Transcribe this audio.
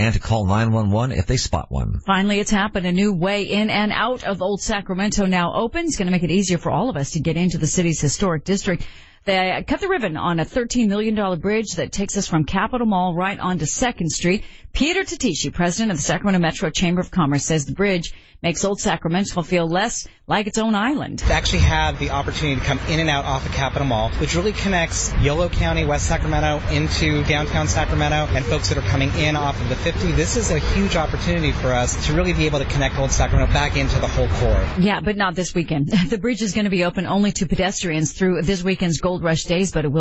and to call 911 if they spot one. Finally, it's happened. A new way in and out of Old Sacramento now open. It's going to make it easier for all of us to get into the city's historic district. They cut the ribbon on a $13 million bridge that takes us from Capitol Mall right onto 2nd Street. Peter Tatishi, president of the Sacramento Metro Chamber of Commerce, says the bridge makes Old Sacramento feel less like its own island. To actually have the opportunity to come in and out off of Capitol Mall, which really connects Yolo County, West Sacramento into downtown Sacramento, and folks that are coming in off of the 50. This is a huge opportunity for us to really be able to connect Old Sacramento back into the whole core. Yeah, but not this weekend. The bridge is going to be open only to pedestrians through this weekend's Gold Rush days, but it will